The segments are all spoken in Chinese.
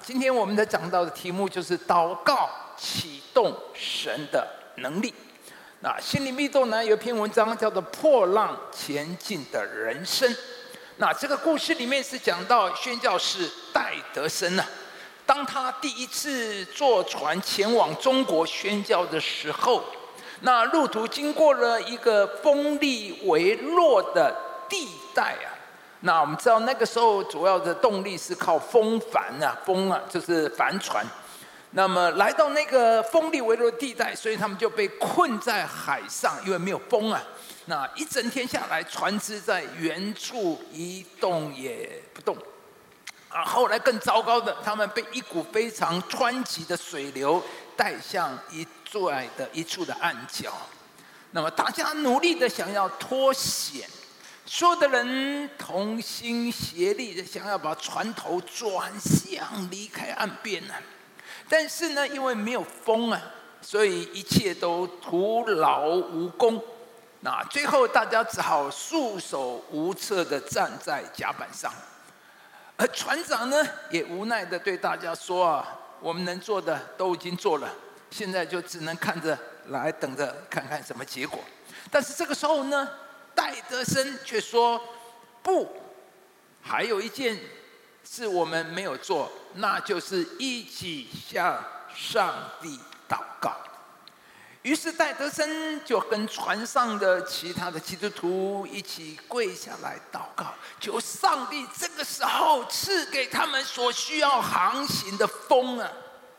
今天我们的讲到的题目就是祷告启动神的能力。那心灵密度呢有一篇文章叫做《破浪前进的人生》。那这个故事里面是讲到宣教士戴德生啊，当他第一次坐船前往中国宣教的时候，那路途经过了一个风力微弱的地带啊。那我们知道那个时候主要的动力是靠风帆啊，风啊就是帆船。那么来到那个风力微弱的地带，所以他们就被困在海上，因为没有风啊。那一整天下来，船只在原处一动也不动。后来更糟糕的，他们被一股非常湍急的水流带向一处的岸角。那么大家努力的想要脱险，所有的人同心协力的想要把船头转向离开岸边啊。但是呢，因为没有风啊，所以一切都徒劳无功。那最后大家只好束手无策的站在甲板上，而船长呢也无奈的对大家说啊，我们能做的都已经做了，现在就只能看着来等着看看什么结果。但是这个时候呢，戴德生却说不，还有一件是我们没有做，那就是一起向上帝祷告。于是戴德生就跟船上的其他的基督徒一起跪下来祷告，求上帝这个时候赐给他们所需要航行的风啊。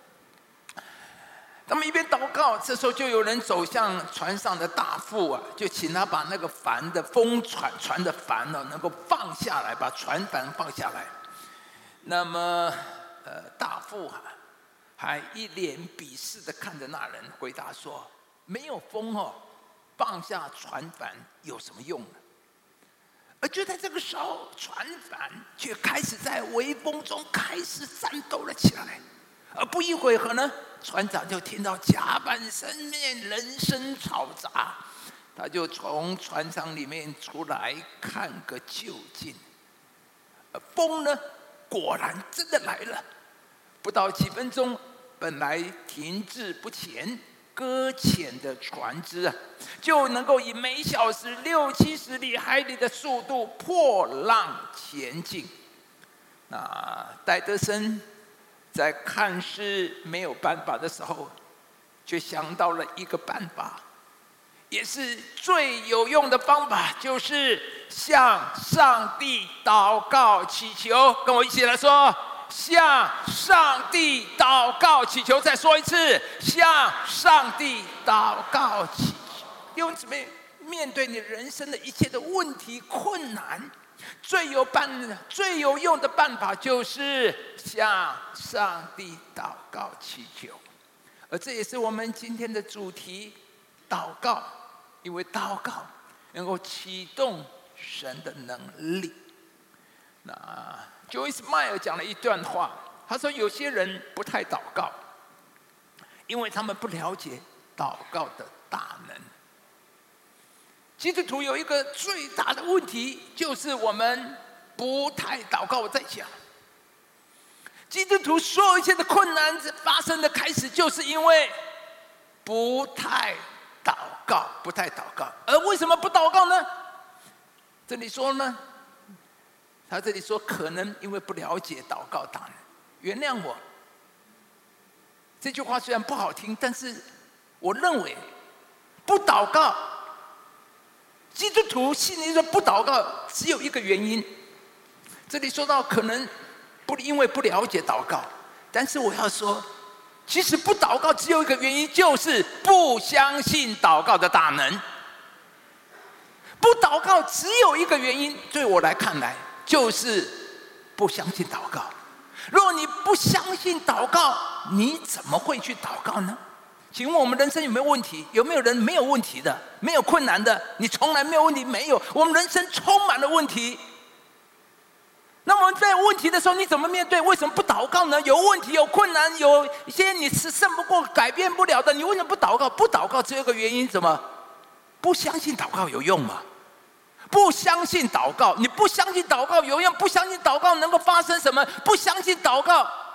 他们一边祷告，这时候就有人走向船上的大副啊，就请他把那个帆的船的帆呢能够放下来，把船帆放下来。那么大副还一脸鄙视的看着那人，回答说：没有风哦，放下船帆有什么用呢？而就在这个时候，船帆却开始在微风中开始颤抖了起来。而不一会儿呢，船长就听到甲板上面人声嘈杂，他就从船舱里面出来看个究竟。而风呢，果然真的来了。不到几分钟，本来停滞不前、搁浅的船只啊，就能够以每小时60-70里海里的速度破浪前进。那戴德生在看似没有办法的时候，却想到了一个办法，也是最有用的方法，就是向上帝祷告祈求。跟我一起来说：向上帝祷告祈求。再说一次：向上帝祷告祈求。弟兄姊妹，面对你人生的一切的问题困难，最有用的办法就是向上帝祷告祈求。而这也是我们今天的主题，祷告。因为祷告能够启动神的能力。那Joyce Meyer 讲了一段话，他说有些人不太祷告，因为他们不了解祷告的大能。基督徒有一个最大的问题，就是我们不太祷告。我在讲，基督徒所有一切的困难发生的开始，就是因为不太祷告。而为什么不祷告呢？这里说呢，他这里说可能因为不了解祷告大能。原谅我，这句话虽然不好听，但是我认为不祷告，基督徒心里说不祷告只有一个原因。这里说到可能因为不了解祷告，但是我要说，其实不祷告只有一个原因，就是不相信祷告的大能。不祷告只有一个原因，对我来看来就是不相信祷告。如果你不相信祷告，你怎么会去祷告呢？请问我们人生有没有问题？有没有人没有问题的？没有困难的？你从来没有问题？没有。我们人生充满了问题。那么在问题的时候，你怎么面对？为什么不祷告呢？有问题、有困难、有一些你是胜不过、改变不了的，你为什么不祷告？不祷告只有一个原因，什么？不相信祷告有用吗？不相信祷告，你不相信祷告有用，不相信祷告能够发生什么？不相信祷告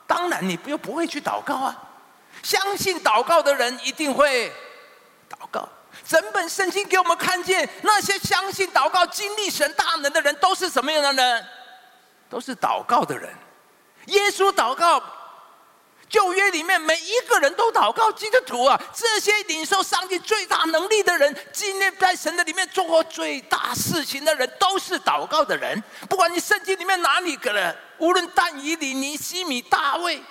当然你又不会去祷告啊。相信祷告的人一定会祷告。整本圣经给我们看见，那些相信祷告、经历神大能的人，都是什么样的人？都是祷告的人。耶稣祷告，旧约里面每一个人都祷告。基督徒啊，这些领受上帝最大能力的人，今天在神的里面做过最大事情的人，都是祷告的人。不管你圣经里面哪里个人，无论但以理、尼希米、大卫，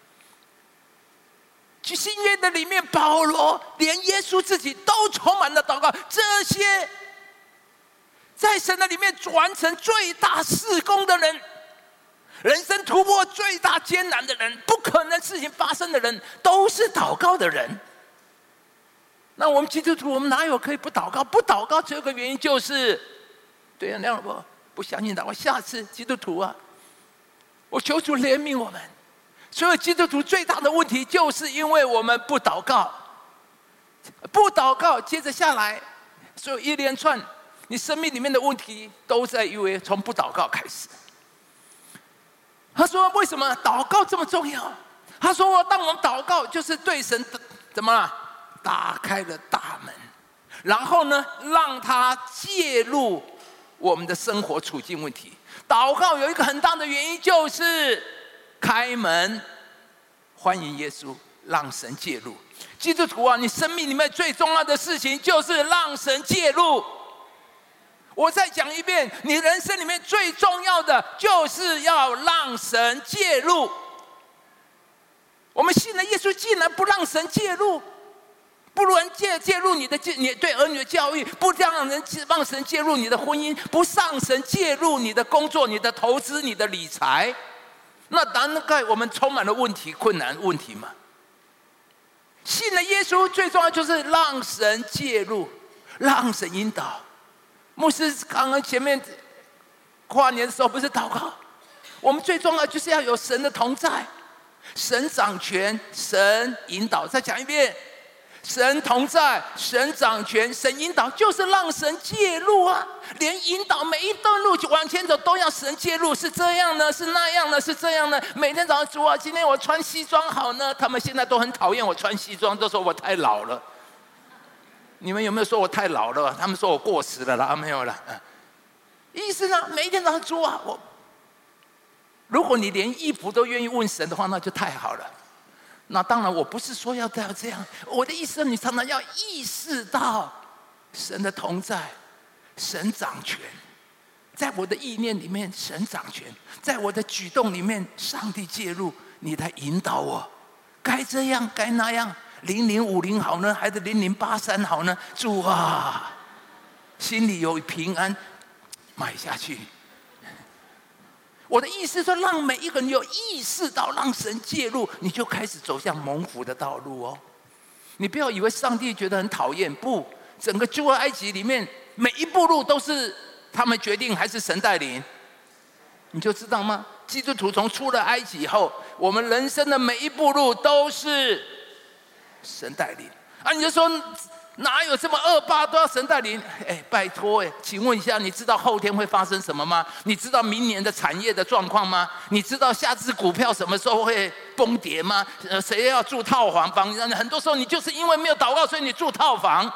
去新约的里面，保罗连耶稣自己都充满了祷告。这些在神的里面完成最大事工的人，人生突破最大艰难的人，不可能事情发生的人，都是祷告的人。那我们基督徒，我们哪有可以不祷告？不祷告只有个原因，就是对啊，那我不相信祷告。下次基督徒啊，我求主怜悯我们。所有基督徒最大的问题，就是因为我们不祷告。不祷告，接着下来，所有一连串你生命里面的问题，都在因为从不祷告开始。他说：“为什么祷告这么重要？”他说：“当我们祷告，就是对神怎么了？打开了大门，然后呢，让他介入我们的生活处境问题。祷告有一个很大的原因，就是开门，欢迎耶稣，让神介入。基督徒啊，你生命里面最重要的事情，就是让神介入。我再讲一遍，你人生里面最重要的，就是要让神介入。我们信了耶稣，竟然不让神介入，不让介入你对儿女的教育，不让神介入你的婚姻，不让神介入你的工作、你的投资、你的理财，那难怪我们充满了问题、困难问题嘛。信了耶稣，最重要就是让神介入，让神引导。牧师刚刚前面跨年的时候不是祷告，我们最重要就是要有神的同在，神掌权，神引导。再讲一遍，神同在，神掌权，神引导，就是让神介入啊！连引导每一段路往前走都要神介入，是这样呢？是那样呢？是这样呢？每天早上主啊，今天我穿西装好呢？他们现在都很讨厌我穿西装，都说我太老了。你们有没有说我太老了？他们说我过时了啦，没有了。意思呢，每一天早上主啊，如果你连衣服都愿意问神的话，那就太好了。那当然，我不是说要这样，我的意思，你常常要意识到神的同在，神掌权，在我的意念里面，神掌权，在我的举动里面，上帝介入，你来引导我，该这样，该那样。0050好呢，还是0083好呢？主啊，心里有平安，买下去。我的意思说，让每一个人有意识到，让神介入，你就开始走向蒙福的道路哦。你不要以为上帝觉得很讨厌，不，整个出埃及里面每一步路都是他们决定，还是神带领，你就知道吗？基督徒从出了埃及以后，我们人生的每一步路都是神带领啊！你就说哪有这么28都要神带领？拜托请问一下，你知道后天会发生什么吗？你知道明年的产业的状况吗？你知道下支股票什么时候会崩跌吗？谁要住套房？很多时候你就是因为没有祷告，所以你住套房。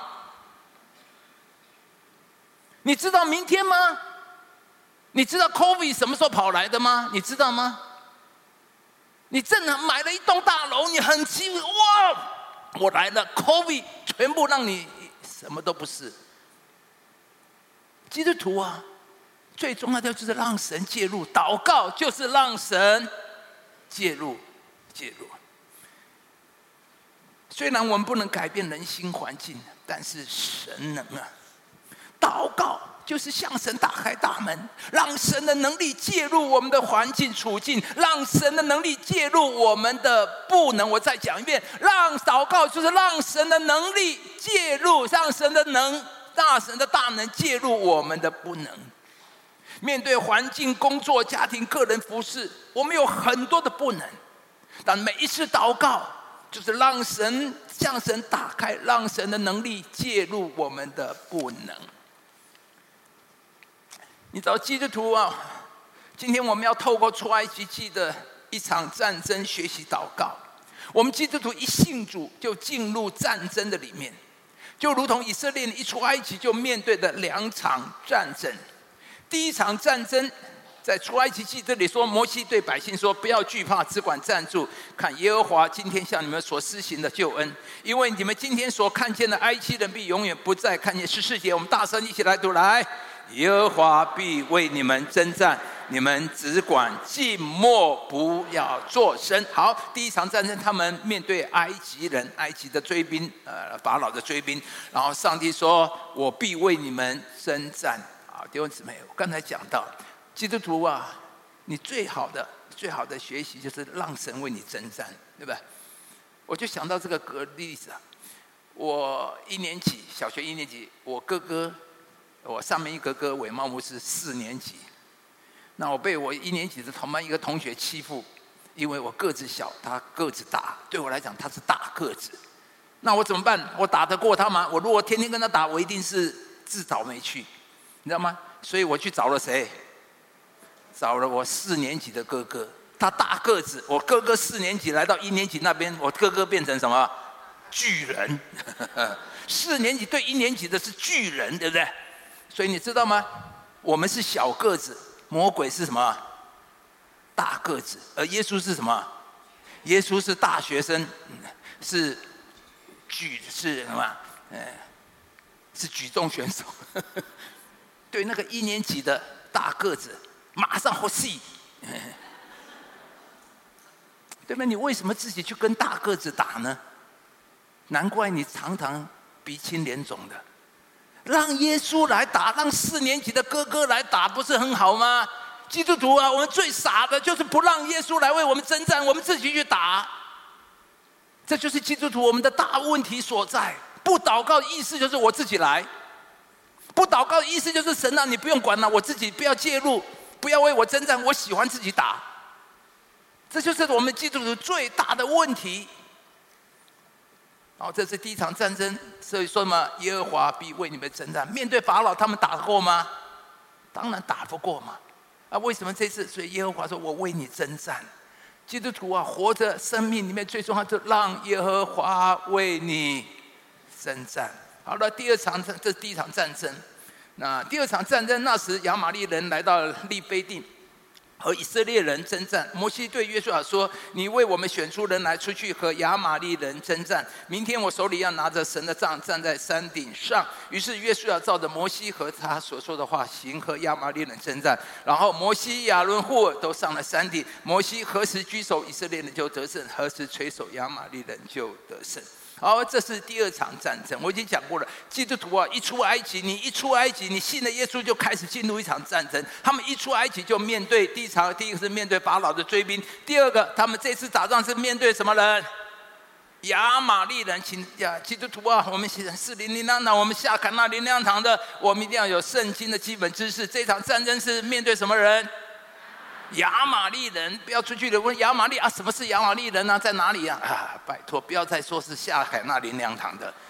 你知道明天吗？你知道 COVID 什么时候跑来的吗？你知道吗？你正买了一栋大楼，你很期待，哇！我来了 ，COVID 全部让你什么都不是。基督徒啊，最重要的就是让神介入，祷告就是让神介入。虽然我们不能改变人心环境，但是神能啊。祷告就是向神打开大门，让神的能力介入我们的环境处境，让神的能力介入我们的不能。我再讲一遍，让祷告就是让神的能力介入，让神的大能介入我们的不能。面对环境、工作、家庭、个人服事，我们有很多的不能，但每一次祷告就是向神打开，让神的能力介入我们的不能。你知道基督徒啊，今天我们要透过出埃及记的一场战争学习祷告。我们基督徒一信主就进入战争的里面，就如同以色列人一出埃及就面对的2场战争。第一场战争在出埃及记这里说，摩西对百姓说：“不要惧怕，只管站住，看耶和华今天向你们所施行的救恩。因为你们今天所看见的埃及人，必永远不再看见。”14节，我们大声一起来读来：耶和华必为你们征战，你们只管静默，不要作声。好，第一场战争，他们面对埃及人，埃及的追兵，法老的追兵。然后上帝说：“我必为你们征战。”好，弟兄姊妹，我刚才讲到，基督徒啊，你最好的学习就是让神为你征战，对吧？我就想到这个例子啊，我1年级，小学1年级，我哥哥，我上面一个哥哥伟茂牧师4年级。那我被我1年级的同班一个同学欺负，因为我个子小，他个子大，对我来讲他是大个子。那我怎么办？我打得过他吗？我如果天天跟他打，我一定是自讨没趣，你知道吗？所以我去找了谁？找了我4年级的哥哥，他大个子。我哥哥4年级来到1年级那边，我哥哥变成什么？巨人。4年级对1年级的是巨人，对不对？所以你知道吗？我们是小个子，魔鬼是什么？大个子。而耶稣是什么？耶稣是大学生，是什么？是举重选手。对那个1年级的大个子，马上呼吸，对吧？你为什么自己去跟大个子打呢？难怪你常常鼻青脸肿的。让耶稣来打，让4年级的哥哥来打，不是很好吗？基督徒啊，我们最傻的就是不让耶稣来为我们征战，我们自己去打。这就是基督徒我们的大问题所在。不祷告的意思就是我自己来。不祷告的意思就是神啊，你不用管了，我自己不要介入，不要为我征战，我喜欢自己打。这就是我们基督徒最大的问题。好，这是第一场战争，所以说嘛，耶和华必为你们征战。面对法老，他们打得过吗？当然打不过嘛。啊，为什么这次？所以耶和华说：“我为你征战。”基督徒啊，活着生命里面最重要就让耶和华为你征战。好了，第二场这是第一场战争。那第二场战争，那时亚玛力人来到利非定，和以色列人征战。摩西对约书亚说：“你为我们选出人来，出去和亚玛力人征战。明天我手里要拿着神的杖，站在山顶上。”于是约书亚照着摩西和他所说的话行，和亚玛力人征战。然后摩西、亚伦、户尔都上了山顶。摩西何时居首，以色列人就得胜；何时垂手，亚玛力人就得胜。好，这是第二场战争。我已经讲过了，基督徒啊，一出埃及，你信了耶稣就开始进入一场战争。他们一出埃及就面对第一个是面对法老的追兵，第二个他们这次打仗是面对什么人？亚玛力人。基督徒啊，我们是灵粮堂，我们下坎那灵粮堂的，我们一定要有圣经的基本知识。这场战争是面对什么人？亚玛力人。不要出去问亚玛力啊，什么是亚玛力人啊？在哪里啊？拜托，不要再说是下海那灵粮堂的。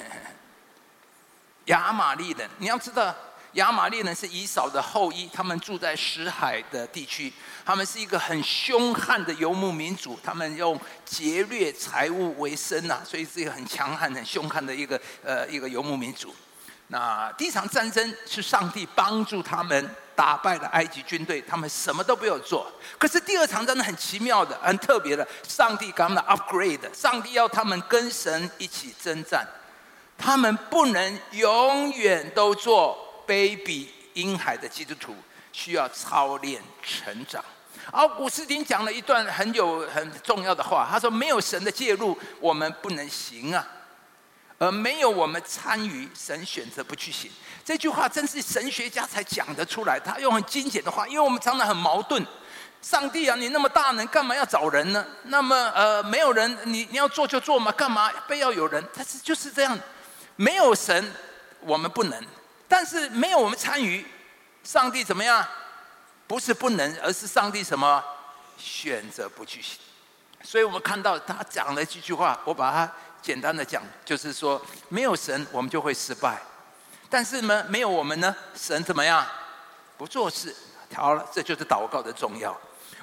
亚玛力人，你要知道，亚玛力人是以扫的后裔，他们住在死海的地区，他们是一个很凶悍的游牧民族，他们用劫掠财物为生啊，所以是一个很强悍、很凶悍的一个游牧民族。那第一场战争是上帝帮助他们打败了埃及军队，他们什么都没有做。可是第二场战争很奇妙的、很特别的，上帝给他们 upgrade， 上帝要他们跟神一起征战，他们不能永远都做卑鄙婴孩的基督徒，需要操练成长。奥古斯丁讲了一段很重要的话，他说：“没有神的介入，我们不能行啊。而没有我们参与，神选择不去行。”这句话真是神学家才讲得出来，他用很精简的话，因为我们常常很矛盾。上帝啊，你那么大能，干嘛要找人呢？那么没有人，你要做就做嘛，干嘛非要有人？但是就是这样，没有神我们不能，但是没有我们参与，上帝怎么样？不是不能，而是上帝什么？选择不去行。所以我们看到他讲了几句话，我把它简单的讲，就是说，没有神我们就会失败，但是呢，没有我们呢，神怎么样？不做事。好了，这就是祷告的重要。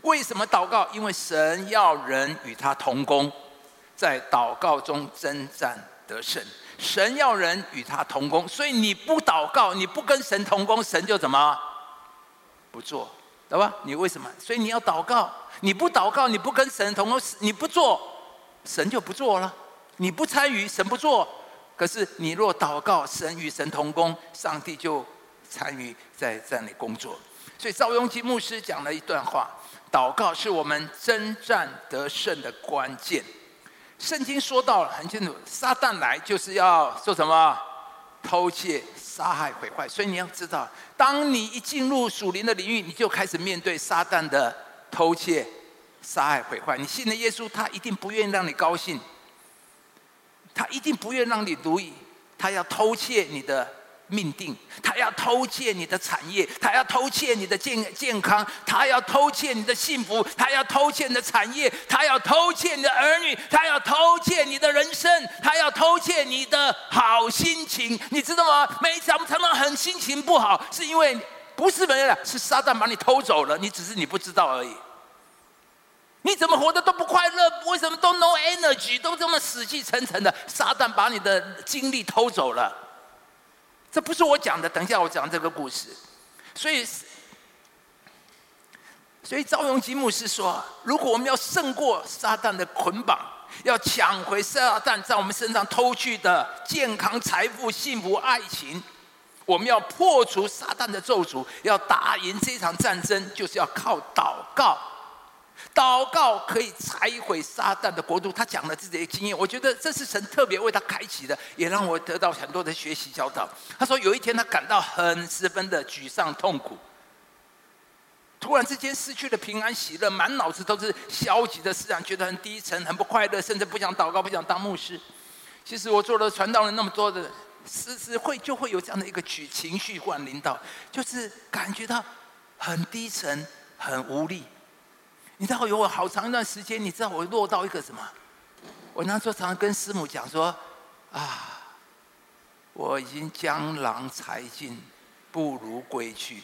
为什么祷告？因为神要人与他同工，在祷告中征战得胜。神要人与他同工，所以你不祷告，你不跟神同工，神就怎么不做，对吧？你为什么？所以你要祷告，你不祷告，你不跟神同工，你不做，神就不做了。你不参与，神不做。可是你若祷告，神与神同工，上帝就参与在那里工作。所以赵永基牧师讲了一段话：祷告是我们征战得胜的关键。圣经说到了很清楚，撒旦来就是要做什么？偷窃、杀害、毁坏。所以你要知道，当你一进入属灵的领域，你就开始面对撒旦的偷窃、杀害、毁坏。你信了耶稣，他一定不愿意让你高兴，他一定不愿意让你如意，他要偷窃你的命定，他要偷窃你的产业，他要偷窃你的健康，他要偷窃你的幸福，他要偷窃你的产业，他要偷窃你的儿女，他要偷窃你的人生，他要偷窃你的好心情。你知道吗？每一次我们常常很心情不好，是因为不是别人，是撒旦把你偷走了，只是你不知道而已。你怎么活得都不快乐？为什么都 no energy， 都这么死气沉沉的？撒旦把你的精力偷走了。这不是我讲的，等一下我讲这个故事。所以赵永基牧师说，如果我们要胜过撒旦的捆绑，要抢回撒旦在我们身上偷去的健康、财富、幸福、爱情，我们要破除撒旦的咒诅，要打赢这场战争，就是要靠祷告。祷告可以拆毁撒旦的国度。他讲了自己的经验，我觉得这是神特别为他开启的，也让我得到很多的学习教导。他说有一天他感到十分的沮丧痛苦，突然之间失去了平安喜乐，满脑子都是消极的思想，觉得很低沉、很不快乐，甚至不想祷告、不想当牧师。其实我做了传道人那么多的，就会有这样的一个情绪灌领导，就是感觉到很低沉、很无力。你知道有我好长一段时间，你知道我落到一个什么？我那时候常常跟师母讲说：“我已经江郎才尽，不如归去。”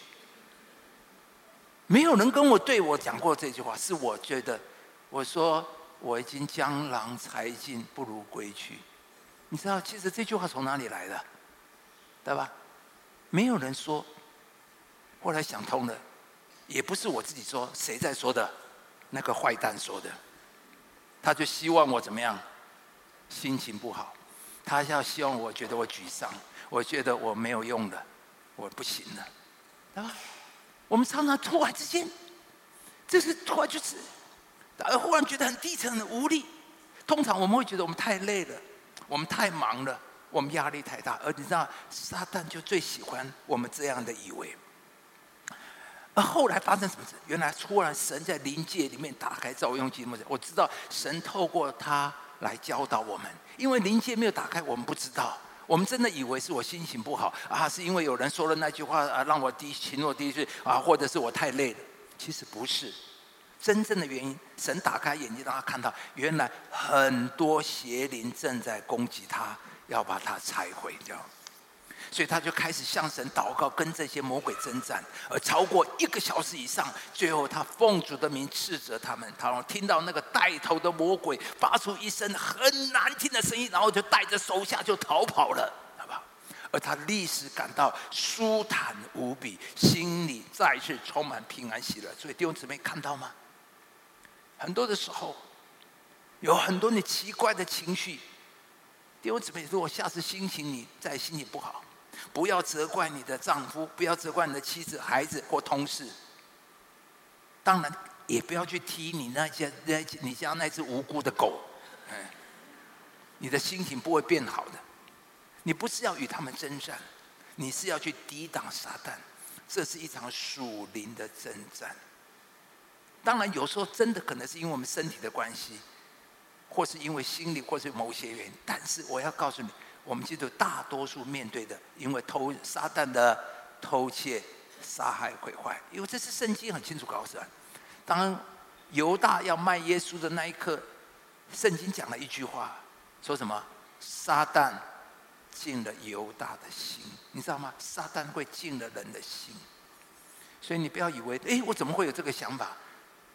没有人跟我对我讲过这句话，是我觉得我说我已经江郎才尽，不如归去。你知道，其实这句话从哪里来的？对吧？没有人说。后来想通了，也不是我自己说，谁在说的？那个坏蛋说的。他就希望我怎么样？心情不好，他希望我觉得我沮丧，我觉得我没有用了，我不行了，对吧？我们常常突然之间，这是突然就是忽然觉得很低沉、很无力。通常我们会觉得我们太累了，我们太忙了，我们压力太大。而你知道，撒旦就最喜欢我们这样的以为。而后来发生什么事？原来突然神在灵界里面打开赵永基牧师，我知道神透过他来教导我们，因为灵界没有打开，我们不知道。我们真的以为是我心情不好是因为有人说了那句话让我情若低水或者是我太累了。其实不是，真正的原因，神打开眼睛让他看到，原来很多邪灵正在攻击他，要把他拆毁掉。所以他就开始向神祷告，跟这些魔鬼征战，而超过1个小时以上。最后他奉主的名斥责他们。他听到那个带头的魔鬼发出一声很难听的声音，然后就带着手下就逃跑了，好不好？而他立时感到舒坦无比，心里再次充满平安喜乐。所以弟兄姊妹看到吗？很多的时候，有很多你奇怪的情绪。弟兄姊妹，如果下次心情不好，不要责怪你的丈夫，不要责怪你的妻子、孩子或同事。当然，也不要去踢你家那只无辜的狗。你的心情不会变好的。你不是要与他们征战，你是要去抵挡撒旦。这是一场属灵的征战。当然，有时候真的可能是因为我们身体的关系，或是因为心理，或是某些原因。但是我要告诉你，我们基督徒大多数面对的，因为撒旦的偷窃、杀害、毁坏。因为这是圣经很清楚告诉我们。当犹大要卖耶稣的那一刻，圣经讲了一句话，说什么？撒旦进了犹大的心，你知道吗？撒旦会进了人的心。所以你不要以为，我怎么会有这个想法？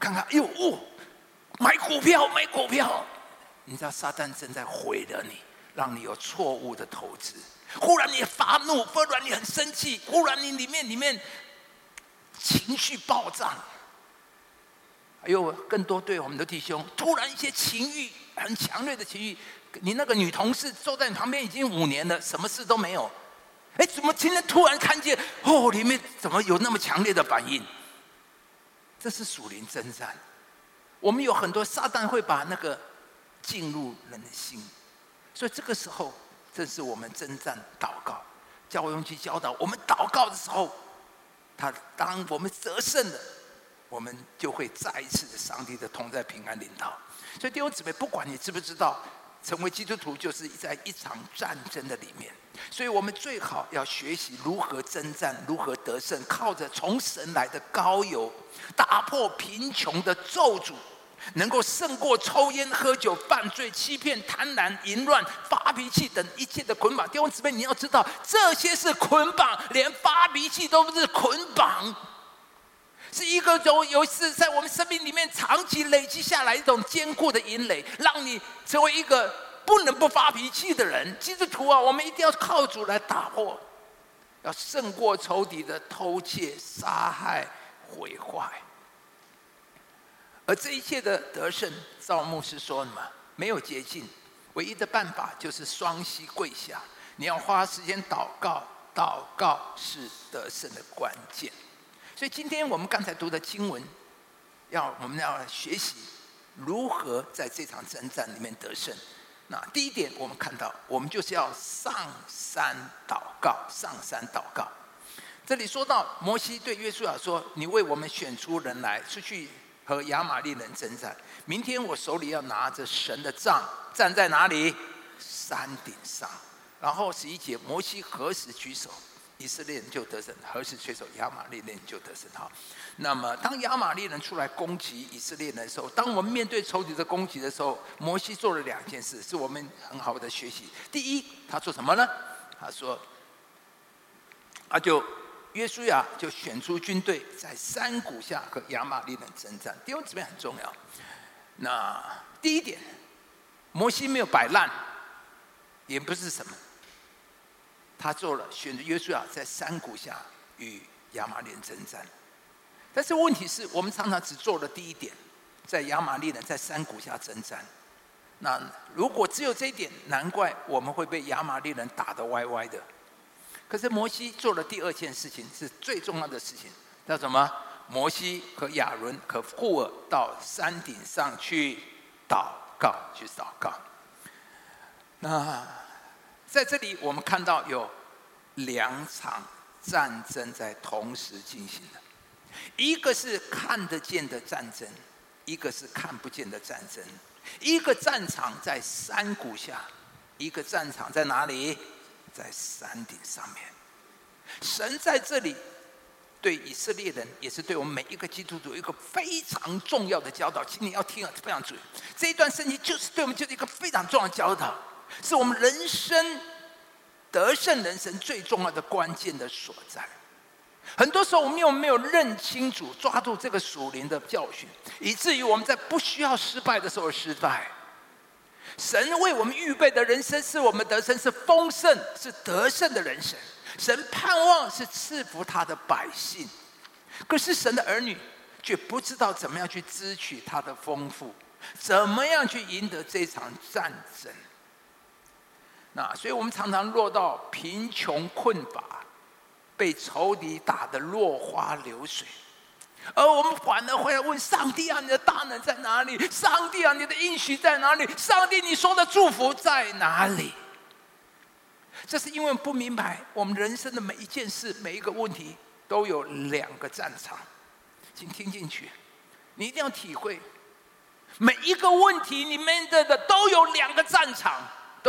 看看，哎呦买股票，买股票。你知道撒旦正在毁了你，让你有错误的投资。忽然你发怒，忽然你很生气，忽然你里面情绪暴涨。还有更多对我们的弟兄，突然一些情欲很强烈的情欲，你那个女同事坐在你旁边已经5年了，什么事都没有，怎么今天突然看见里面怎么有那么强烈的反应？这是属灵征战。我们有很多撒旦会把那个进入人的心，所以这个时候正是我们征战祷告。教会用去教导我们祷告的时候，当我们得胜了，我们就会再一次的上帝的同在平安领导。所以弟兄姊妹，不管你知不知道，成为基督徒就是在一场战争的里面，所以我们最好要学习如何征战，如何得胜，靠着从神来的膏油，打破贫穷的咒诅，能够胜过抽烟、喝酒、犯罪、欺骗、贪婪、淫乱、发脾气等一切的捆绑。弟兄姊妹，你要知道，这些是捆绑，连发脾气都是捆绑，是一个有在我们生命里面长期累积下来一种坚固的营垒，让你成为一个不能不发脾气的人。基督徒啊，我们一定要靠主来打破，要胜过仇敌的偷窃、杀害、毁坏。而这一切的得胜，赵牧师说嘛，没有捷径，唯一的办法就是双膝跪下。你要花时间祷告，祷告是得胜的关键。所以今天我们刚才读的经文，我们要学习如何在这场征战里面得胜。那第一点，我们看到，我们就是要上山祷告，上山祷告。这里说到摩西对约书亚说：“你为我们选出人来，出去和亚玛力人征战。明天我手里要拿着神的杖，站在哪里？山顶上。”然后11节，摩西何时举手，以色列人就得胜；何时垂手，亚玛力人就得胜。好，那么当亚玛力人出来攻击以色列人的时候，当我们面对仇敌的攻击的时候，摩西做了2件事，是我们很好的学习。第一，他做什么呢？他说，约书亚就选出军队，在山谷下和亚玛力人征战。弟兄姊妹很重要。那第一点，摩西没有摆烂，也不是什么，他选择约书亚在山谷下与亚玛力人征战。但是问题是我们常常只做了第一点，在亚玛力人在山谷下征战。那如果只有这一点，难怪我们会被亚玛力人打得歪歪的。可是摩西做了第2件事情，是最重要的事情，叫什么？摩西和亚伦和户尔到山顶上去祷告，那在这里我们看到有2场战争在同时进行的，一个是看得见的战争，一个是看不见的战争。一个战场在山谷下，一个战场在哪里？在山顶上面。神在这里对以色列人，也是对我们每一个基督徒有一个非常重要的教导，请你要听，非常注意。这一段圣经就是对我们就是一个非常重要的教导，是我们人生得胜人生最重要的关键的所在。很多时候我们没有认清楚，抓住这个属灵的教训，以至于我们在不需要失败的时候失败。神为我们预备的人生，是我们得胜，是丰盛，是得胜的人生。神盼望是赐福他的百姓，可是神的儿女却不知道怎么样去支取他的丰富，怎么样去赢得这场战争。那所以我们常常落到贫穷困乏，被仇敌打得落花流水，而我们反而会来问上帝啊，你的大能在哪里？上帝啊，你的应许在哪里？上帝，你说的祝福在哪里？这是因为不明白，我们人生的每一件事、每一个问题都有2个战场，请听进去，你一定要体会，每一个问题你面对的都有2个战场，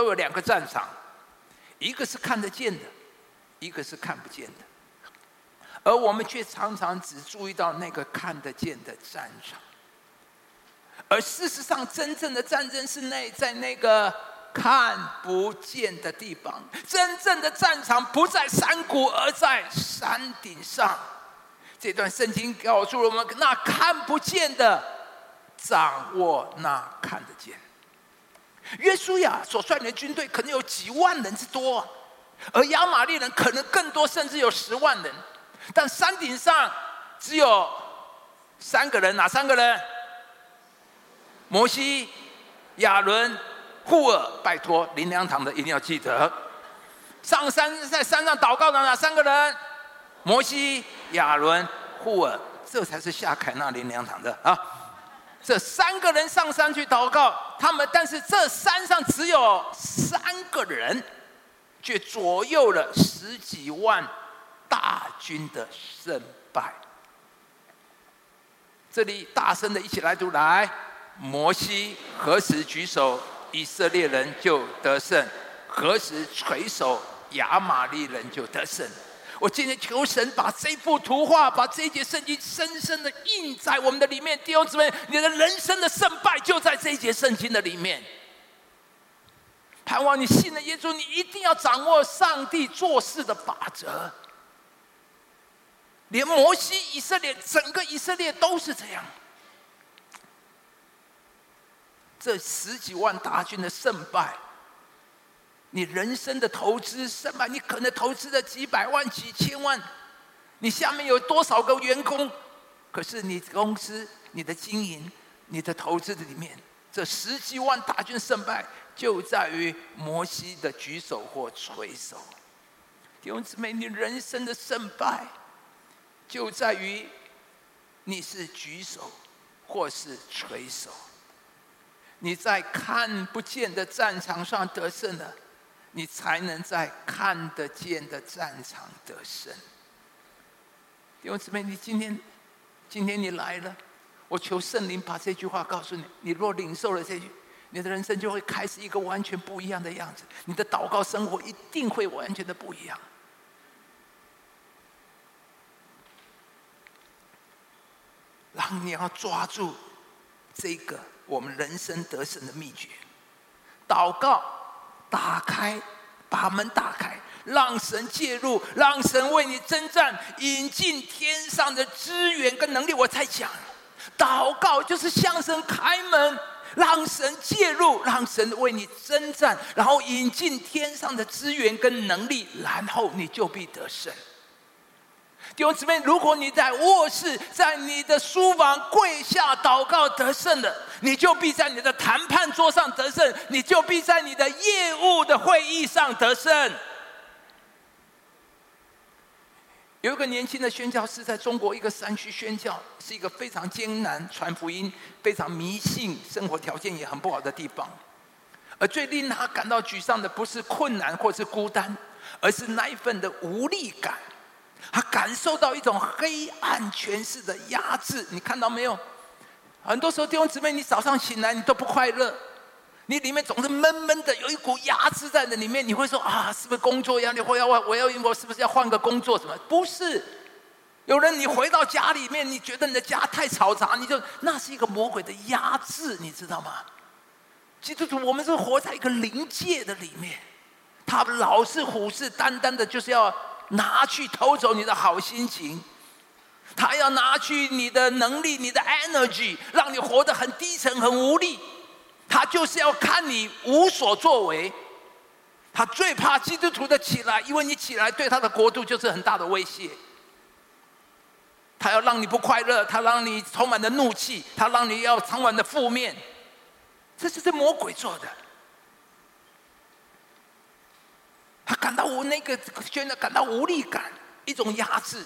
一个是看得见的，一个是看不见的。而我们却常常只注意到那个看得见的战场，而事实上，真正的战争是在那个看不见的地方。真正的战场不在山谷，而在山顶上。 这段圣经告诉我们，那看不见的掌握那看得见。约书亚所率领的军队可能有几万人之多，而亚玛力人可能更多，甚至有10万人。但山顶上只有3个人，哪3个人？摩西、亚伦、户尔。拜托，灵粮堂的一定要记得。上山在山上祷告的哪3个人？摩西、亚伦、户尔。这才是下凯纳灵粮堂的啊！这3个人上山去祷告，但是这山上只有3个人，却左右了10几万大军的胜败。这里大声的一起来读，来，摩西何时举手，以色列人就得胜；何时垂手，亚玛力人就得胜。我今天求神把这幅图画，把这一节圣经深深的印在我们的里面。弟兄姊妹，你的人生的胜败就在这一节圣经的里面。盼望你信了耶稣，你一定要掌握上帝做事的法则。连摩西、以色列，整个以色列都是这样。这10几万大军的胜败，你人生的投资胜败，你可能投资了几百万、几千万，你下面有多少个员工？可是你公司、你的经营、你的投资的里面，这10几万大军胜败，就在于摩西的举手或垂手。弟兄姊妹，你人生的胜败，就在于你是举手或是垂手。你在看不见的战场上得胜了，你才能在看得见的战场得胜。弟兄姊妹，你今天你来了，我求圣灵把这句话告诉你。你若领受了这句，你的人生就会开始一个完全不一样的样子。你的祷告生活一定会完全的不一样。然后你要抓住这个我们人生得胜的秘诀，祷告，打开，把门打开，让神介入，让神为你征战，引进天上的资源跟能力。我才讲，祷告就是向神开门，让神介入，让神为你征战，然后引进天上的资源跟能力，然后你就必得胜。弟兄姊妹，如果你在卧室，在你的书房跪下祷告得胜了，你就必在你的谈判桌上得胜，你就必在你的业务的会议上得胜。有一个年轻的宣教士在中国一个山区宣教，是一个非常艰难、传福音非常迷信、生活条件也很不好的地方。而最令他感到沮丧的，不是困难或是孤单，而是那一份的无力感。他感受到一种黑暗权势的压制，你看到没有？很多时候弟兄姊妹，你早上醒来你都不快乐，你里面总是闷闷的，有一股压制在的里面。你会说啊，是不是工作压力，或我是不是要换个工作什么？不是，有人你回到家里面，你觉得你的家太嘈杂，那是一个魔鬼的压制，你知道吗？基督徒，我们是活在一个灵界的里面，他老是虎视眈眈的，就是要拿去偷走你的好心情，他要拿去你的能力、你的 energy， 让你活得很低沉、很无力。他就是要看你无所作为。他最怕基督徒的起来，因为你起来对他的国度就是很大的威胁。他要让你不快乐，他让你充满了怒气，他让你要充满了负面。这是魔鬼做的。他感到感到无力感，一种压制。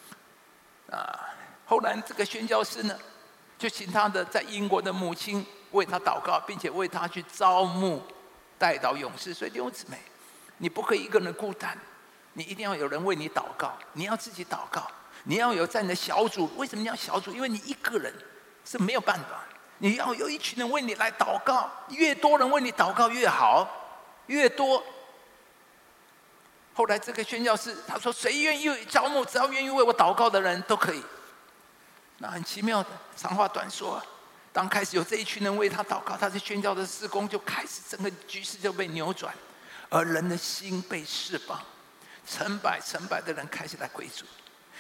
后来这个宣教师呢，就请他的在英国的母亲为他祷告，并且为他去招募代祷勇士。所以弟兄姊妹，你不可以一个人孤单，你一定要有人为你祷告，你要自己祷告，你要有在你的小组。为什么你要小组？因为你一个人是没有办法，你要有一群人为你来祷告，越多人为你祷告越好，越多。后来这个宣教士他说，谁愿意招募，只要愿意为我祷告的人都可以。那很奇妙的，长话短说，当开始有这一群人为他祷告，他的宣教的事工就开始，整个局势就被扭转，而人的心被释放，成百的人开始来归主。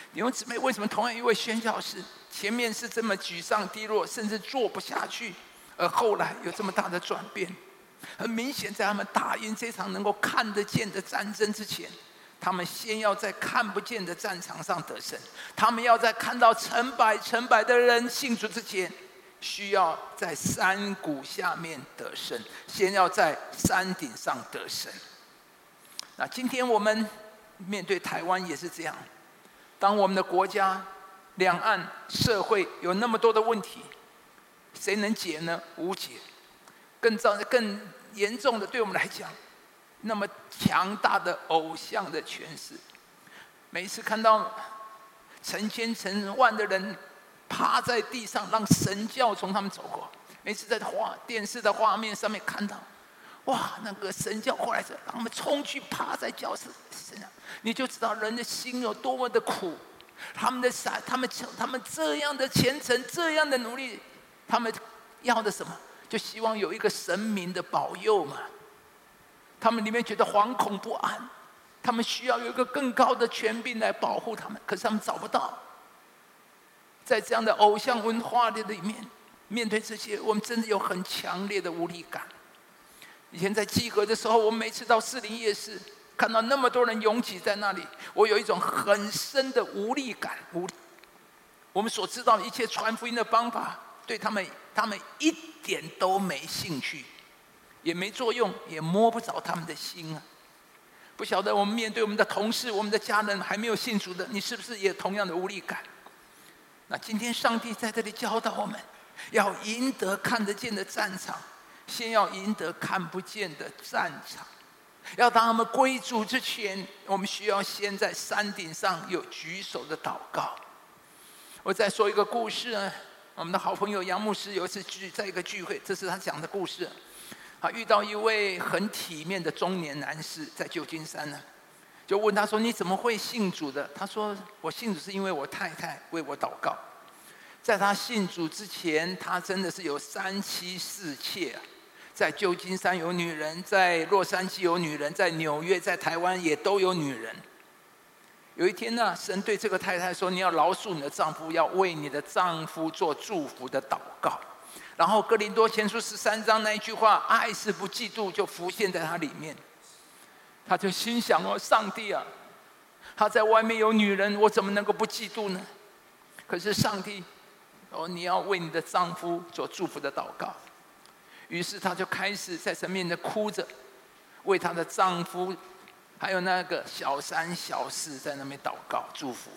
弟兄姊妹，为什么同样一位宣教士，前面是这么沮丧低落，甚至做不下去，而后来有这么大的转变？很明显，在他们打赢这场能够看得见的战争之前，他们先要在看不见的战场上得胜。他们要在看到成百的人信主之前，需要在山谷下面得胜，先要在山顶上得胜。那今天我们面对台湾也是这样，当我们的国家、两岸、社会有那么多的问题，谁能解呢？无解。更严重的，对我们来讲，那么强大的偶像的权势。每一次看到成千成万的人趴在地上，让神教从他们走过。每次在电视的画面上面看到，哇，那个神教后来是让他们冲去趴在教室身上，你就知道人的心有多么的苦。他们这样的虔诚，这样的努力，他们要的什么？就希望有一个神明的保佑嘛。他们里面觉得惶恐不安，他们需要有一个更高的权柄来保护他们，可是他们找不到。在这样的偶像文化的里面，面对这些，我们真的有很强烈的无力感。以前在集合的时候，我们每次到士林夜市，看到那么多人拥挤在那里，我有一种很深的无力感。我们所知道的一切传福音的方法，对他们一点都没兴趣，也没作用，也摸不着他们的心啊！不晓得我们面对我们的同事、我们的家人还没有信主的，你是不是也同样的无力感？那今天上帝在这里教导我们，要赢得看得见的战场，先要赢得看不见的战场。要当他们归主之前，我们需要先在山顶上有举手的祷告。我再说一个故事呢。我们的好朋友杨牧师有一次在一个聚会，这是他讲的故事。他遇到一位很体面的中年男士，在旧金山呢，就问他说：“你怎么会信主的？”他说：“我信主是因为我太太为我祷告。在他信主之前，他真的是有3妻4妾啊，在旧金山有女人，在洛杉矶有女人，在纽约、在台湾也都有女人。有一天呢，神对这个太太说：“你要饶恕你的丈夫，要为你的丈夫做祝福的祷告。”然后哥林多前书13章那一句话：“爱是不嫉妒”就浮现在他里面。他就心想：“哦，上帝啊，他在外面有女人，我怎么能够不嫉妒呢？”可是上帝，你要为你的丈夫做祝福的祷告。于是他就开始在神面前哭着，为她的丈夫还有那个小三小四在那边祷告祝福，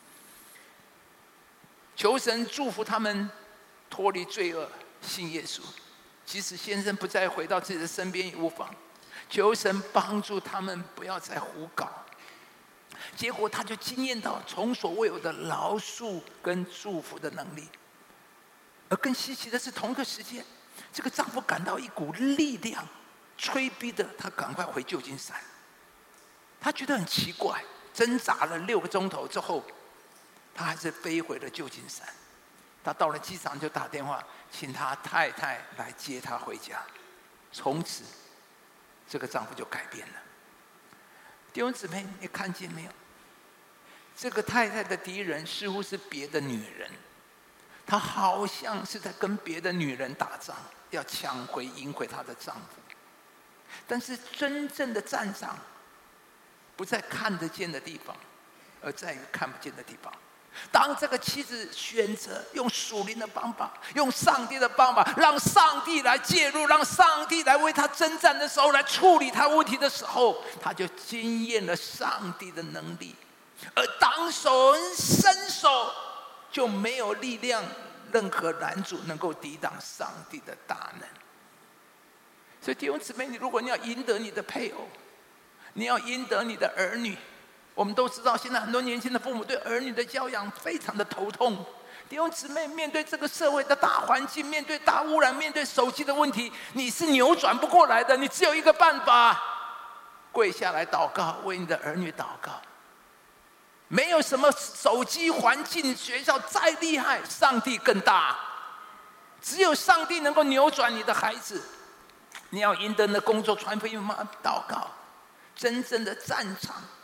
求神祝福他们脱离罪恶，信耶稣。即使先生不再回到自己的身边也无妨，求神帮助他们不要再胡搞。结果他就经验到从所未有的饶恕跟祝福的能力。而更稀奇的是，同一个时间，这个丈夫感到一股力量催逼的他赶快回旧金山。他觉得很奇怪，挣扎了6个钟头之后，他还是飞回了旧金山。他到了机场就打电话请他太太来接他回家。从此，这个丈夫就改变了。弟兄姊妹，你看见没有？这个太太的敌人似乎是别的女人，她好像是在跟别的女人打仗，要抢回、赢回她的丈夫。但是真正的战场不在看得见的地方，而在于看不见的地方。当这个妻子选择用属灵的方法，用上帝的方法，让上帝来介入，让上帝来为他征战的时候，来处理他问题的时候，他就经验了上帝的能力。而当手伸手，就没有力量，任何拦阻能够抵挡上帝的大能。所以弟兄姊妹，如果你要赢得你的配偶，你要赢得你的儿女，我们都知道，现在很多年轻的父母对儿女的教养非常的头痛。弟兄姊妹，面对这个社会的大环境，面对大污染，面对手机的问题，你是扭转不过来的。你只有一个办法，跪下来祷告，为你的儿女祷告。没有什么手机环境、学校再厉害，上帝更大。只有上帝能够扭转你的孩子。你要赢得你的工作，传福音吗？祷告。真正的战场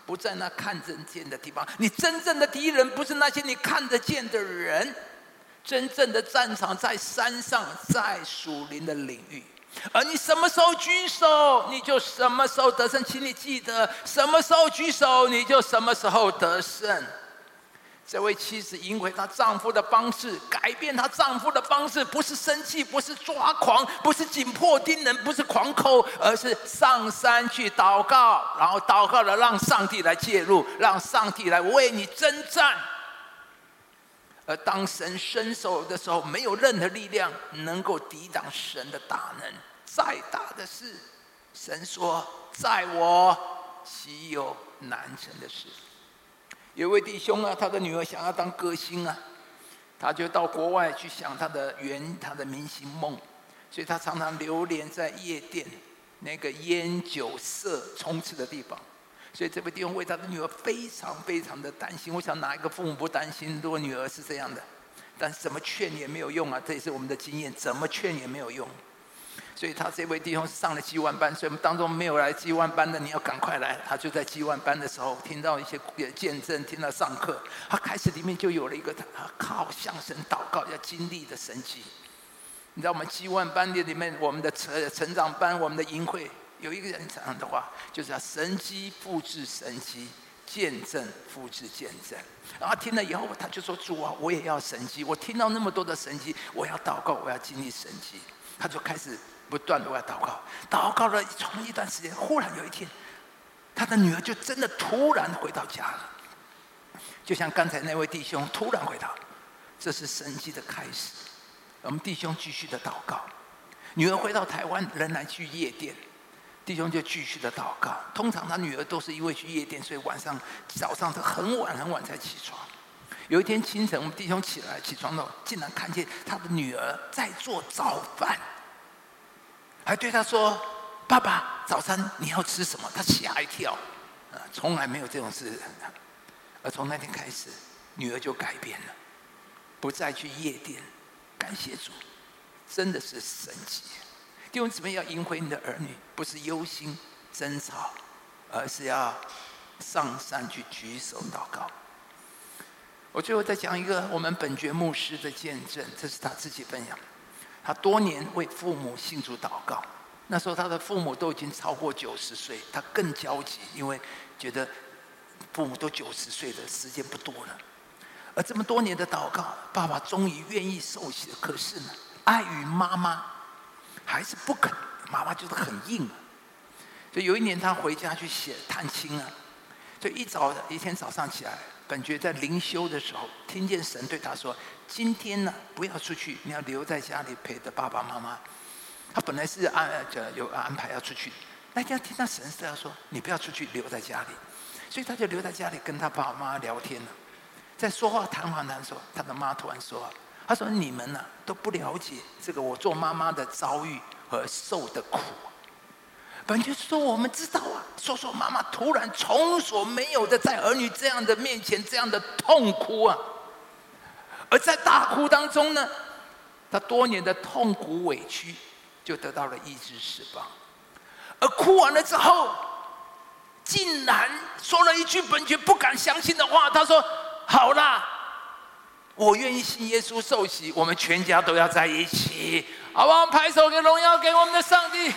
不在那看得见的地方。你真正的敌人不是那些你看得见的人，真正的战场在山上，在属灵的领域。而你什么时候举手，你就什么时候得胜。请你记得，什么时候举手，你就什么时候得胜。这位妻子赢回她丈夫的方式，改变她丈夫的方式，不是生气，不是抓狂，不是紧迫盯人，不是狂抠，而是上山去祷告，然后祷告了，让上帝来介入，让上帝来为你征战。而当神伸手的时候，没有任何力量能够抵挡神的大能。再大的事，神说：“在我岂有难成的事？”有位弟兄啊，他的女儿想要当歌星啊，他就到国外去想他的明星梦，所以他常常流连在夜店那个烟酒色充斥的地方。所以这位弟兄为他的女儿非常非常的担心。我想哪一个父母不担心？如果女儿是这样的，但怎么劝也没有用啊！这也是我们的经验，怎么劝也没有用。所以他这位弟兄上了G1班，所以我们当中没有来G1班的，你要赶快来。他就在G1班的时候，听到一些见证，听到上课，他开始里面就有了一个他靠向神祷告要经历的神迹。你知道我们G1班里面，我们的成长班，我们的营会有一个人讲的话，就是要神迹复制神迹，见证复制见证。然后听了以后，他就说：“主啊，我也要神迹！我听到那么多的神迹，我要祷告，我要经历神迹。”他就开始不断的要祷告，祷告了从一段时间，忽然有一天，他的女儿就真的突然回到家了，就像刚才那位弟兄突然回到，这是神迹的开始。我们弟兄继续的祷告，女儿回到台湾仍然去夜店，弟兄就继续的祷告。通常他女儿都是因为去夜店，所以早上是很晚很晚才起床。有一天清晨，我们弟兄起床了，竟然看见他的女儿在做早饭，还对他说：“爸爸，早餐你要吃什么？”他吓一跳，从来没有这种事。而从那天开始，女儿就改变了，不再去夜店。感谢主，真的是神迹。弟兄姊妹，要赢回你的儿女，不是忧心争吵，而是要上山去举手祷告。我最后再讲一个我们本觉牧师的见证，这是他自己分享。他多年为父母信主祷告，那时候他的父母都已经超过90岁，他更焦急，因为觉得父母都90岁了，时间不多了。而这么多年的祷告，爸爸终于愿意受洗了。可是呢，碍于妈妈还是不肯，妈妈就是很硬啊。所以有一年他回家去探亲啊，所以一天早上起来，本觉在灵修的时候，听见神对他说：“今天呢，不要出去，你要留在家里陪着爸爸妈妈。”他本来是有安排要出去，那天听到神是要说：“你不要出去，留在家里。”所以他就留在家里跟他爸爸妈妈聊天了。在说话谈话的时候，他的妈突然说：“他说你们呢都不了解这个我做妈妈的遭遇和受的苦。”本觉说：“我们知道啊。”说妈妈突然从所没有的在儿女这样的面前这样的痛哭啊，而在大哭当中呢，他多年的痛苦委屈就得到了医治释放。而哭完了之后，竟然说了一句本觉不敢相信的话，他说：“好啦，我愿意信耶稣受洗，我们全家都要在一起，好不好？拍手给荣耀给我们的上帝。”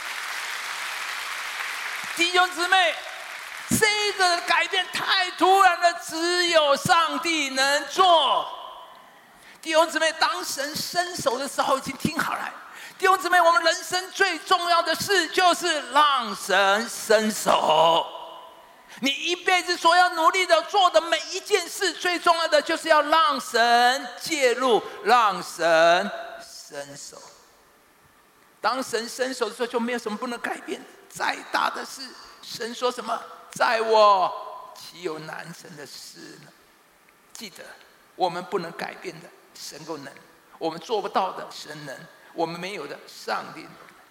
弟兄姊妹，这个改变太突然了，只有上帝能做。弟兄姊妹，当神伸手的时候，请听好了。弟兄姊妹，我们人生最重要的事就是让神伸手。你一辈子所要努力的做的每一件事，最重要的就是要让神介入，让神伸手。当神伸手的时候，就没有什么不能改变。再大的事，神说什么？在我岂有难成的事呢？记得，我们不能改变的，神够能；我们做不到的，神能；我们没有的，上帝能。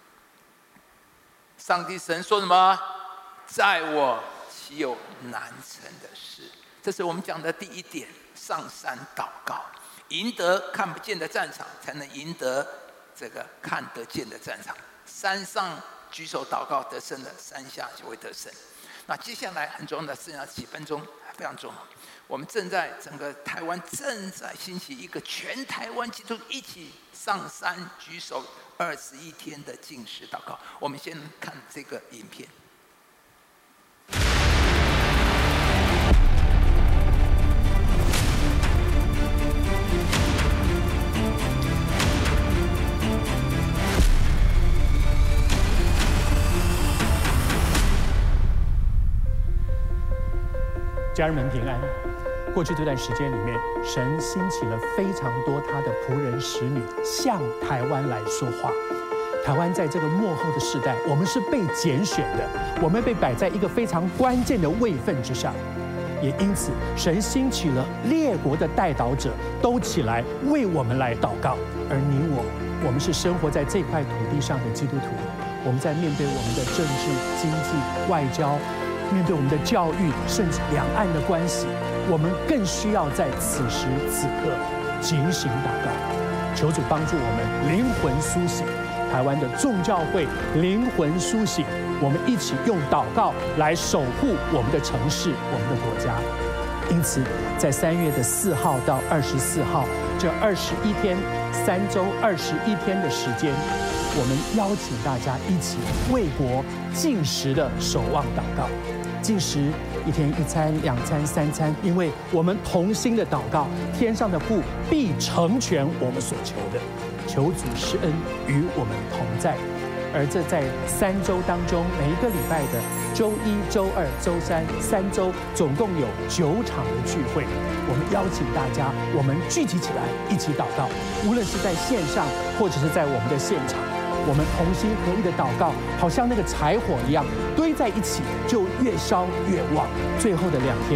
上帝神说什么？在我岂有难成的事？这是我们讲的第一点：上山祷告，赢得看不见的战场，才能赢得这个看得见的战场。山上举手祷告得胜了，山下就会得胜。 那接下来很重要的剩下几分钟，非常重要。我们正在整个台湾正在兴起一个全台湾基督徒一起上山举手21天的禁食祷告。我们先看这个影片。 家人们平安。过去这段时间里面，神兴起了非常多他的仆人使女向台湾来说话。台湾在这个末后的世代，我们是被拣选的，我们被摆在一个非常关键的位分之上。也因此，神兴起了列国的代祷者，都起来为我们来祷告。而你我们是生活在这块土地上的基督徒，我们在面对我们的政治、经济、外交，面对我们的教育，甚至两岸的关系，我们更需要在此时此刻警醒祷告，求主帮助我们灵魂苏醒，台湾的众教会灵魂苏醒，我们一起用祷告来守护我们的城市、我们的国家。因此，在3月4号到24号这21天，3周21天的时间，我们邀请大家一起为国禁食的守望祷告。禁食1天1餐、2餐、3餐，因为我们同心的祷告，天上的父必成全我们所求的。求主施恩与我们同在。而这在3周当中，每一个礼拜的周1、周2、周3、3周，总共有9场的聚会。我们邀请大家，我们聚集起来一起祷告，无论是在线上，或者是在我们的现场。我们同心合一的祷告，好像那个柴火一样堆在一起，就越烧越旺。最后的2天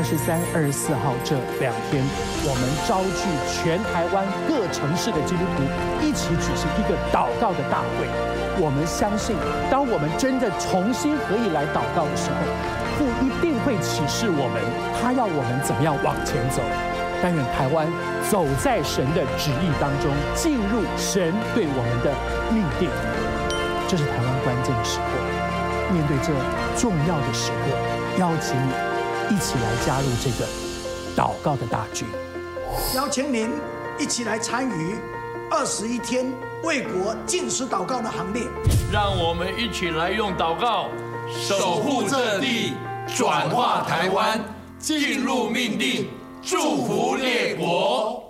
，23、24号这2天，我们召聚全台湾各城市的基督徒一起举行一个祷告的大会。我们相信，当我们真的重新合一来祷告的时候，父一定会启示我们，他要我们怎么样往前走。但愿台湾走在神的旨意当中，进入神对我们的命定。这是台湾关键的时刻，面对这重要的时刻，邀请你一起来加入这个祷告的大军。 邀请您一起来参与21天为国禁食祷告的行列。 让我们一起来用祷告守护这地，转化台湾，进入命定，祝福列国。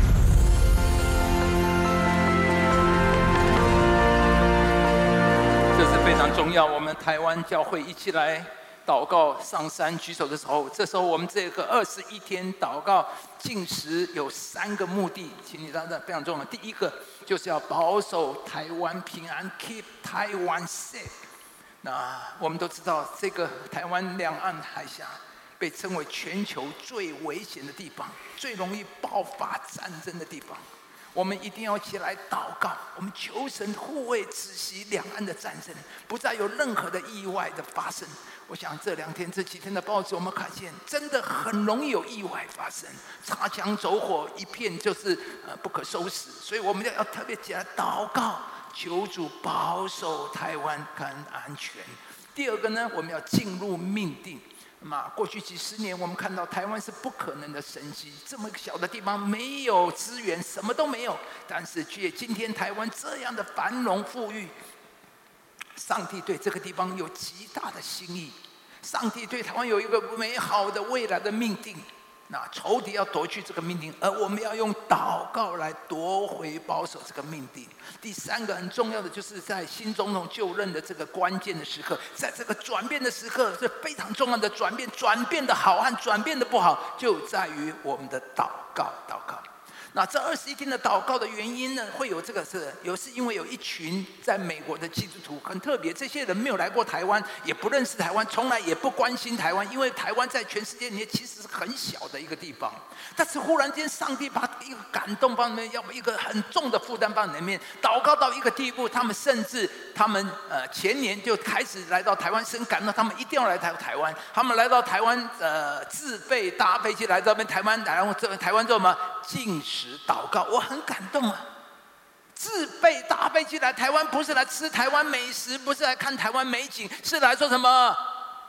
这是非常重要。我们台湾教会一起来祷告、上山举手的时候，这时候我们这个21天祷告禁食有3个目的，请你知道这非常重要。第一个就是要保守台湾平安 ，keep Taiwan safe。那我们都知道，这个台湾两岸海峡被称为全球最危险的地方，最容易爆发战争的地方。我们一定要起来祷告，我们求神护卫止息两岸的战争，不再有任何的意外的发生。我想这2天、这几天的报纸，我们看见真的很容易有意外发生，擦枪走火，一片就是不可收拾。所以我们要特别起来祷告，求主保守台湾跟安全。第二个呢，我们要进入命定。过去几十年，我们看到台湾是不可能的神迹，这么小的地方没有资源，什么都没有。但是今天台湾这样的繁荣富裕，上帝对这个地方有极大的心意，上帝对台湾有一个美好的未来的命定。那仇敌要夺去这个命定，而我们要用祷告来夺回保守这个命定。第3个很重要的，就是在新总统就任的这个关键的时刻，在这个转变的时刻，是非常重要的转变。转变的好和转变的不好，就在于我们的祷告。那这21天的祷告的原因呢，会有这个是因为有一群在美国的基督徒很特别，这些人没有来过台湾，也不认识台湾，从来也不关心台湾，因为台湾在全世界里面其实是很小的一个地方。但是忽然间，上帝把一个感动放在里面，要把一个很重的负担放在里面，祷告到一个地步，他们甚至前年就开始来到台湾，神感动他们一定要来台湾。他们来到台湾，自费搭飞机来到台湾做什么？禁食祷告。我很感动啊！自费搭飞机来台湾，不是来吃台湾美食，不是来看台湾美景，是来做什么？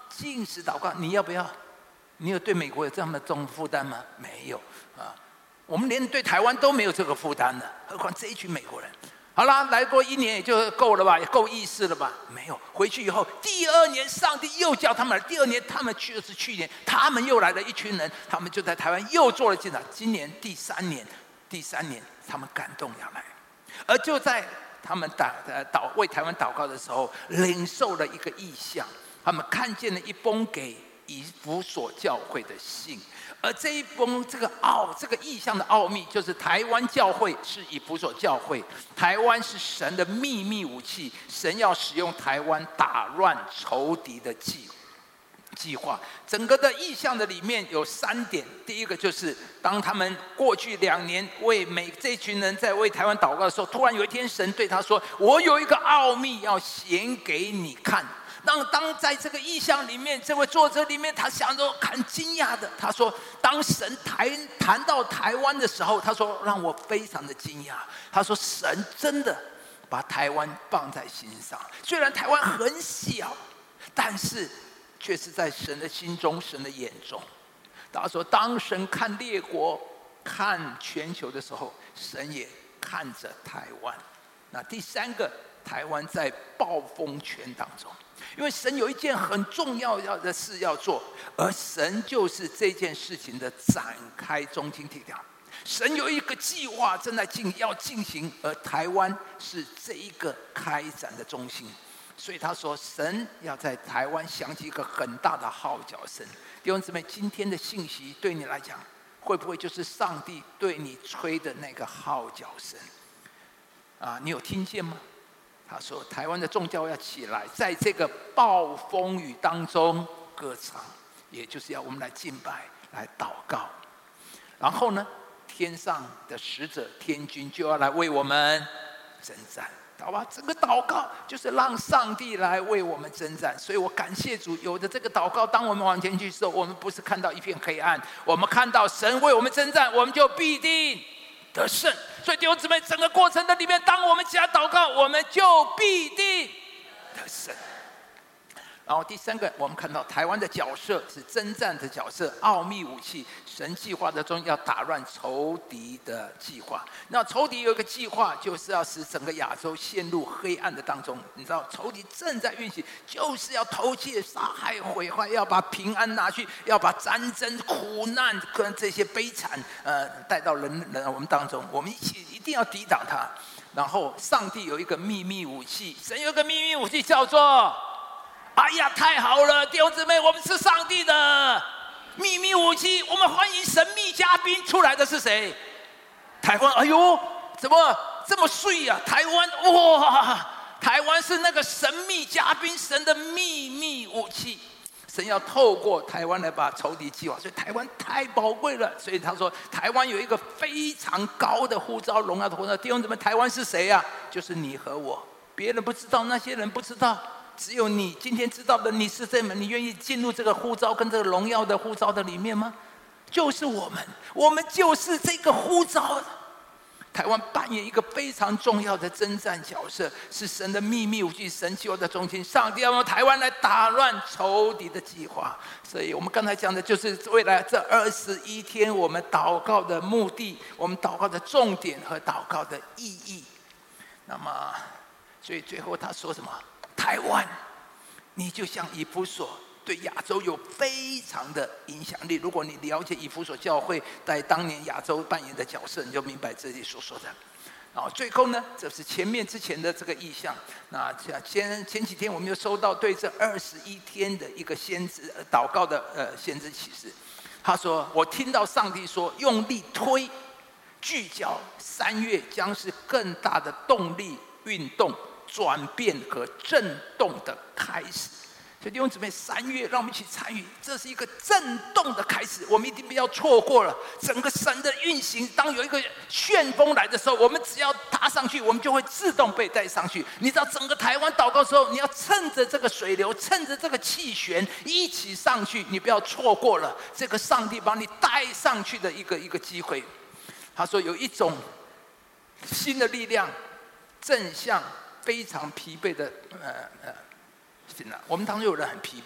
禁食祷告，你要不要？你有对美国有这么重负担吗？没有啊，我们连对台湾都没有这个负担的，何况这一群美国人。好啦，来过1年也就够了吧，也够意思了吧？没有，回去以后，第2年上帝又叫他们来。第2年他们去的是去年，他们又来了一群人，他们就在台湾又做了进展。今年第3年，他们感动要来，而就在他们为台湾祷告的时候，领受了一个异象，他们看见了一封给以弗所教会的信。而这一封这个异象的奥秘，就是台湾教会是以弗所教会，台湾是神的秘密武器，神要使用台湾打乱仇敌的计划。整个的异象的里面有3点，第一个就是当他们过去2年为这群人在为台湾祷告的时候，突然有一天神对他说：“我有一个奥秘要显给你看。”当在这个异象里面，这位作者里面他想着很惊讶的，他说：“当神谈到台湾的时候，他说让我非常的惊讶。他说神真的把台湾放在心上，虽然台湾很小，但是却是在神的心中、神的眼中。他说，当神看列国、看全球的时候，神也看着台湾。那第3个，台湾在暴风圈当中。”因为神有一件很重要的事要做，而神就是这件事情的展开中心地条。神有一个计划正在要进行，而台湾是这一个开展的中心。所以他说，神要在台湾响起一个很大的号角声。弟兄姊妹，今天的信息对你来讲，会不会就是上帝对你吹的那个号角声？你有听见吗？他说：“台湾的众教要起来，在这个暴风雨当中歌唱，也就是要我们来敬拜、来祷告。然后呢，天上的使者、天军就要来为我们征战，好吧？这个祷告就是让上帝来为我们征战。所以我感谢主，有的这个祷告，当我们往前去的时候，我们不是看到一片黑暗，我们看到神为我们征战，我们就必定得胜。所以弟兄姊妹，整个过程的里面，当我们起来祷告，我们就必定得胜。然后第3个，我们看到台湾的角色是征战的角色，奥秘武器，神计划的中要打乱仇敌的计划。那仇敌有一个计划，就是要使整个亚洲陷入黑暗的当中。你知道，仇敌正在运行，就是要偷窃、杀害、毁坏，要把平安拿去，要把战争、苦难跟这些悲惨带到我们当中。我们一定要抵挡它。然后上帝有一个秘密武器，神有一个秘密武器叫做。哎呀，太好了，弟兄姊妹，我们是上帝的秘密武器。我们欢迎神秘嘉宾出来的是谁？台湾。哎呦，怎么这么碎呀？台湾，哇！台湾是那个神秘嘉宾，神的秘密武器。神要透过台湾来把仇敌计划，所以台湾太宝贵了。所以他说，台湾有一个非常高的呼召、荣耀的呼召。弟兄姊妹，台湾是谁呀？就是你和我，别人不知道，那些人不知道。只有你今天知道的，你是这门，你愿意进入这个呼召跟这个荣耀的呼召的里面吗？就是我们就是这个呼召。台湾扮演一个非常重要的征战角色，是神的秘密武器，神计划的中心。上帝要用台湾来打乱仇敌的计划。所以我们刚才讲的就是未来这21天我们祷告的目的，我们祷告的重点和祷告的意义。那么，所以最后他说什么？台湾，你就像以弗所，对亚洲有非常的影响力。如果你了解以弗所教会在当年亚洲扮演的角色，你就明白这里所说的。然后最后呢，这是之前的这个意象。那前几天我们又收到对这21天的一个先知祷告的先知启示。他说：“我听到上帝说，用力推，聚焦，3月将是更大的动力运动。”转变和震动的开始。所以弟兄姊妹，3月让我们一起参与，这是一个震动的开始，我们一定不要错过了整个神的运行。当有一个旋风来的时候，我们只要踏上去，我们就会自动被带上去。你知道，整个台湾祷告的时候，你要趁着这个水流，趁着这个气旋一起上去，你不要错过了这个上帝把你带上去的一个机会。他说有一种新的力量正向非常疲惫的我们当中有人很疲惫，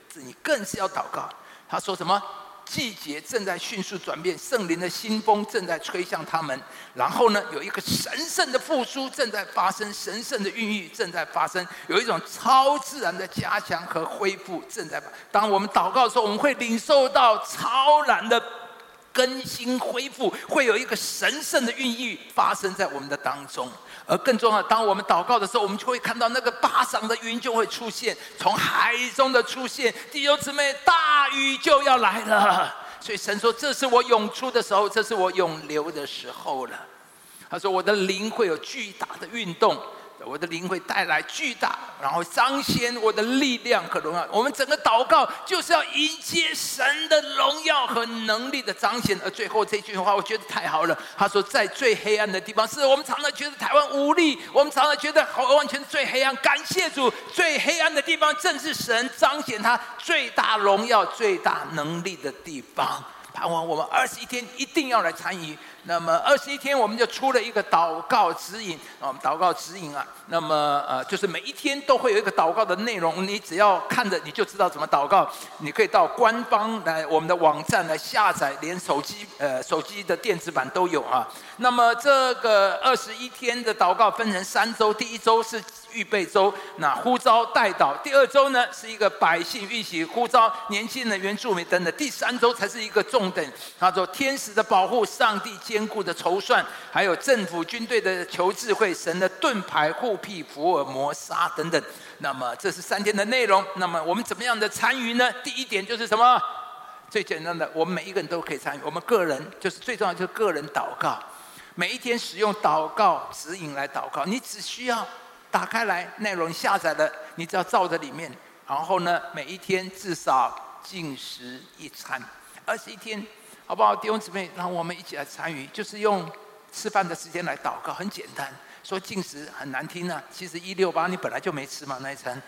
你更是要祷告。他说什么？季节正在迅速转变，圣灵的新风正在吹向他们。然后呢，有一个神圣的复苏正在发生，神圣的孕育正在发生，有一种超自然的加强和恢复正在。当我们祷告的时候，我们会领受到超然的更新恢复，会有一个神圣的孕育发生在我们的当中。而更重要，当我们祷告的时候，我们就会看到那个巴掌的云就会出现，从海中的出现。弟兄姊妹，大雨就要来了。所以神说，这是我涌出的时候，这是我涌流的时候了。他说，我的灵会有巨大的运动，我的灵会带来巨大，然后彰显我的力量和荣耀。我们整个祷告就是要迎接神的荣耀和能力的彰显。而最后这句话我觉得太好了，他说，在最黑暗的地方，是我们常常觉得台湾无力，我们常常觉得完全最黑暗，感谢主，最黑暗的地方正是神彰显他最大荣耀最大能力的地方。盼望我们21天一定要来参与。那么21天我们就出了一个祷告指引，祷告指引啊，那么就是每一天都会有一个祷告的内容，你只要看着你就知道怎么祷告。你可以到官方来我们的网站来下载，连手机的电子版都有啊。那么这个21天的祷告分成3周，第1周是预备周，那呼召代祷；第2周呢是一个百姓预习呼召年轻人、原住民等等；第3周才是一个重点，他说天使的保护、上帝坚固的筹算，还有政府军队的求智慧、神的盾牌护庇、福尔摩沙等等。那么这是3天的内容。那么我们怎么样的参与呢？第1点就是什么？最简单的，我们每一个人都可以参与。我们个人就是最重要，就是个人祷告。每一天使用祷告指引来祷告，你只需要打开来，内容下载了，你只要照着里面。然后呢，每一天至少禁食1餐，21天，好不好？弟兄姊妹，让我们一起来参与，就是用吃饭的时间来祷告，很简单。说禁食很难听啊，其实168你本来就没吃嘛那一餐。